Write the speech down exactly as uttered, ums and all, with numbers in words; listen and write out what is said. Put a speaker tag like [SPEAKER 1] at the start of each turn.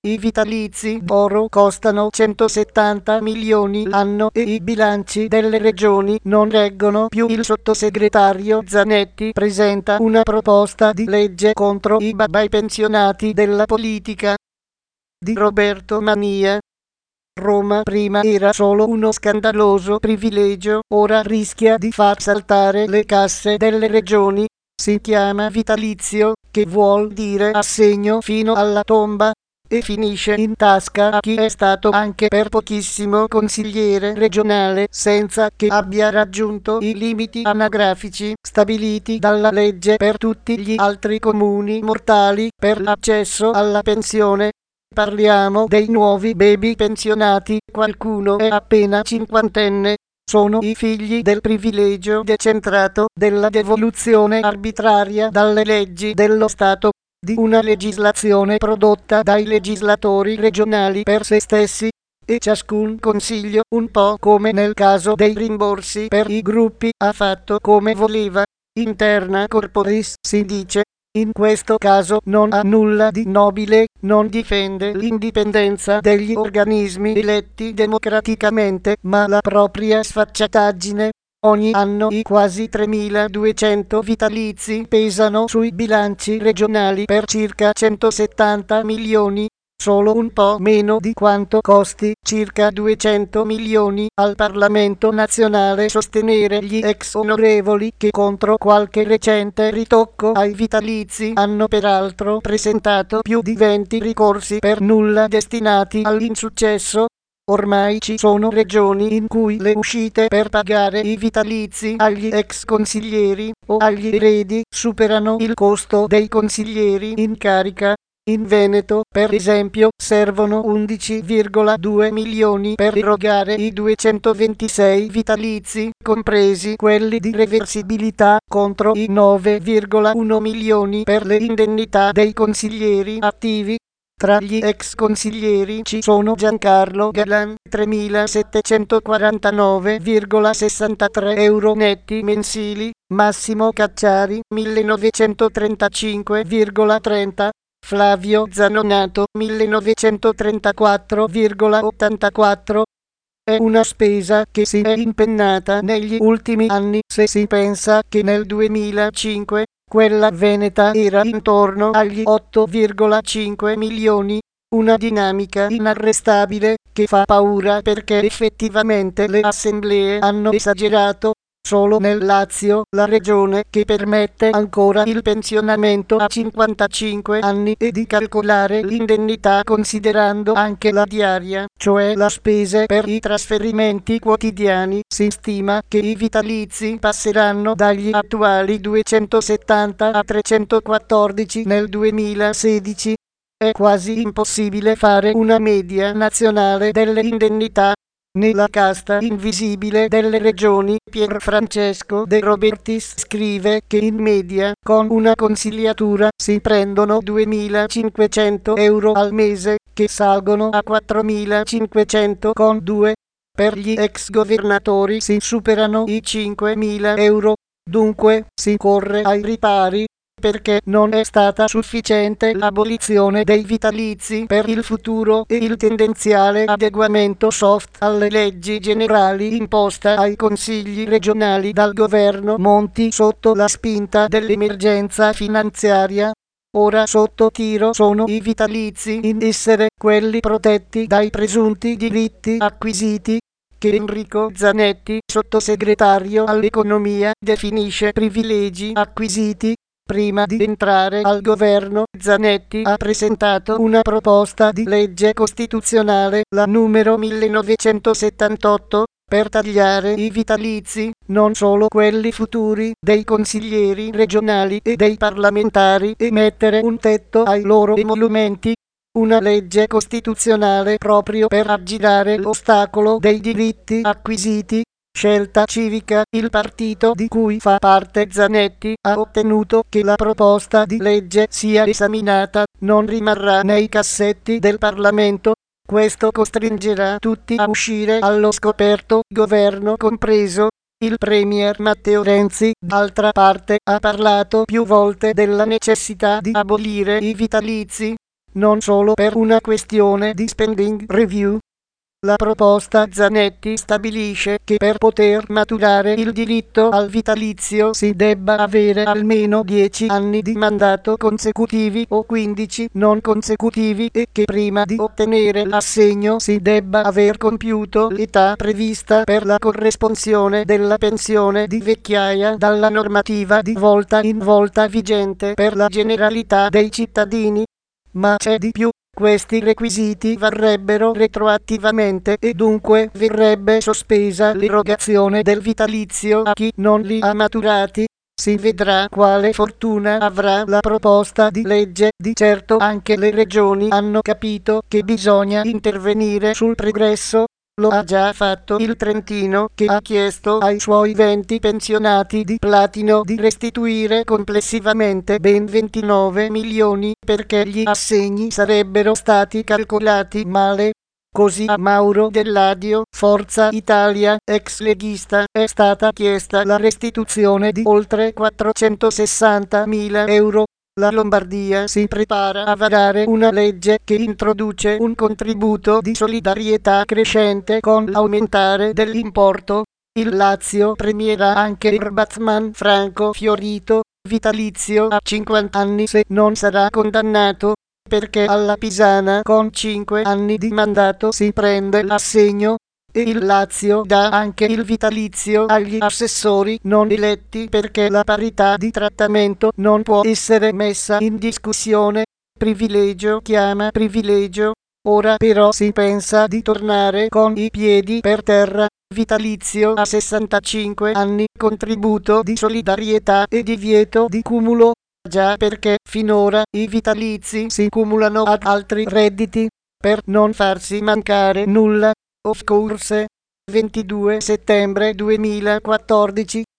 [SPEAKER 1] I vitalizi d'oro costano centosettanta milioni l'anno e i bilanci delle regioni non reggono più. Il sottosegretario Zanetti presenta una proposta di legge contro i babai pensionati della politica. Di Roberto Mania. Roma prima era solo uno scandaloso privilegio, ora rischia di far saltare le casse delle regioni. Si chiama vitalizio, che vuol dire assegno fino alla tomba, e finisce in tasca a chi è stato anche per pochissimo consigliere regionale senza che abbia raggiunto i limiti anagrafici stabiliti dalla legge per tutti gli altri comuni mortali per l'accesso alla pensione. Parliamo dei nuovi baby pensionati, qualcuno è appena cinquantenne, sono i figli del privilegio decentrato, della devoluzione arbitraria dalle leggi dello Stato, di una legislazione prodotta dai legislatori regionali per se stessi, e ciascun consiglio, un po' come nel caso dei rimborsi per i gruppi, ha fatto come voleva. Interna corporis, si dice. In questo caso non ha nulla di nobile, non difende l'indipendenza degli organismi eletti democraticamente, ma la propria sfacciataggine. Ogni anno i quasi tremiladuecento vitalizi pesano sui bilanci regionali per circa centosettanta milioni, solo un po' meno di quanto costi circa duecento milioni al Parlamento nazionale sostenere gli ex onorevoli che contro qualche recente ritocco ai vitalizi hanno peraltro presentato più di venti ricorsi per nulla destinati all'insuccesso. Ormai ci sono regioni in cui le uscite per pagare i vitalizi agli ex consiglieri o agli eredi superano il costo dei consiglieri in carica. In Veneto, per esempio, servono undici virgola due milioni per erogare i duecentoventisei vitalizi, compresi quelli di reversibilità, contro i nove virgola uno milioni per le indennità dei consiglieri attivi. Tra gli ex consiglieri ci sono Giancarlo Galan, tremilasettecentoquarantanove virgola sessantatré euro netti mensili, Massimo Cacciari, millenovecentotrentacinque virgola trenta, Flavio Zanonato, millenovecentotrentaquattro virgola ottantaquattro. È una spesa che si è impennata negli ultimi anni se si pensa che nel duemilacinque quella veneta era intorno agli otto virgola cinque milioni, una dinamica inarrestabile che fa paura perché effettivamente le assemblee hanno esagerato. Solo nel Lazio, la regione che permette ancora il pensionamento a cinquantacinque anni e di calcolare l'indennità considerando anche la diaria, cioè la spesa per i trasferimenti quotidiani, si stima che i vitalizi passeranno dagli attuali duecentosettanta a trecentoquattordici nel duemilasedici. È quasi impossibile fare una media nazionale delle indennità. Nella casta invisibile delle regioni, Pier Francesco De Robertis scrive che in media, con una consigliatura, si prendono duemilacinquecento euro al mese, che salgono a quattromilacinquecento con due. Per gli ex governatori si superano i cinquemila euro. Dunque, si corre ai ripari, perché non è stata sufficiente l'abolizione dei vitalizi per il futuro e il tendenziale adeguamento soft alle leggi generali imposta ai consigli regionali dal governo Monti sotto la spinta dell'emergenza finanziaria. Ora sotto tiro sono i vitalizi in essere, quelli protetti dai presunti diritti acquisiti, che Enrico Zanetti, sottosegretario all'economia, definisce privilegi acquisiti. Prima di entrare al governo, Zanetti ha presentato una proposta di legge costituzionale, la numero millenovecentosettantotto, per tagliare i vitalizi, non solo quelli futuri, dei consiglieri regionali e dei parlamentari, e mettere un tetto ai loro emolumenti. Una legge costituzionale proprio per aggirare l'ostacolo dei diritti acquisiti. Scelta Civica, il partito di cui fa parte Zanetti, ha ottenuto che la proposta di legge sia esaminata, non rimarrà nei cassetti del Parlamento. Questo costringerà tutti a uscire allo scoperto, governo compreso. Il premier Matteo Renzi, d'altra parte, ha parlato più volte della necessità di abolire i vitalizi. non solo per una questione di spending review. La proposta Zanetti stabilisce che per poter maturare il diritto al vitalizio si debba avere almeno dieci anni di mandato consecutivi o quindici non consecutivi e che prima di ottenere l'assegno si debba aver compiuto l'età prevista per la corresponsione della pensione di vecchiaia dalla normativa di volta in volta vigente per la generalità dei cittadini. Ma c'è di più. Questi requisiti varrebbero retroattivamente e dunque verrebbe sospesa l'erogazione del vitalizio a chi non li ha maturati. Si vedrà quale fortuna avrà la proposta di legge. Di certo anche le regioni hanno capito che bisogna intervenire sul pregresso. Lo ha già fatto il Trentino, che ha chiesto ai suoi venti pensionati di platino di restituire complessivamente ben ventinove milioni perché gli assegni sarebbero stati calcolati male. Così a Mauro Delladio, Forza Italia, ex leghista, è stata chiesta la restituzione di oltre quattrocentosessantamila euro. La Lombardia si prepara a varare una legge che introduce un contributo di solidarietà crescente con l'aumentare dell'importo. Il Lazio premierà anche il batsman Franco Fiorito, vitalizio a cinquanta anni se non sarà condannato, perché alla Pisana con cinque anni di mandato si prende l'assegno. E il Lazio dà anche il vitalizio agli assessori non eletti perché la parità di trattamento non può essere messa in discussione. Privilegio chiama privilegio. Ora però si pensa di tornare con i piedi per terra. Vitalizio a sessantacinque anni, contributo di solidarietà e divieto di cumulo. Già perché finora i vitalizi si cumulano ad altri redditi per non farsi mancare nulla. Of course. ventidue settembre duemilaquattordici